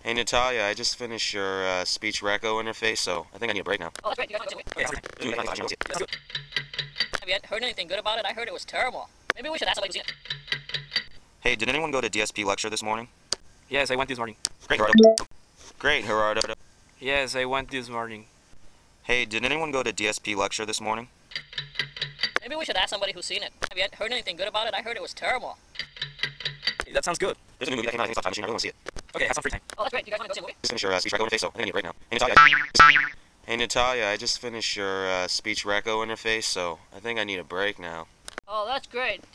Hey Natalia, I just finished your speech Reco interface, so I think I need a break now. Oh, that's great. You guys want to see it? Have you heard anything good about it? I heard it was terrible. Maybe we should ask somebody who's seen it. Hey, did anyone go to DSP lecture this morning? Yes, I went this morning. Great, Gerardo. Great, Gerardo. Yes, I went this morning. Hey, did anyone go to DSP lecture this morning? Maybe we should ask somebody who's seen it. Have you heard anything good about it? I heard it was terrible. That sounds good. There's a new movie that came out, I think it's called Time Machine. I really want to see it. Okay, have some free time. Oh, that's great. You guys want to go see a movie? Just finished your speech Reco interface, so I think I need a break now. Hey Natalia, I just finished your speech Reco interface, so I think I need a break now. Oh, that's great.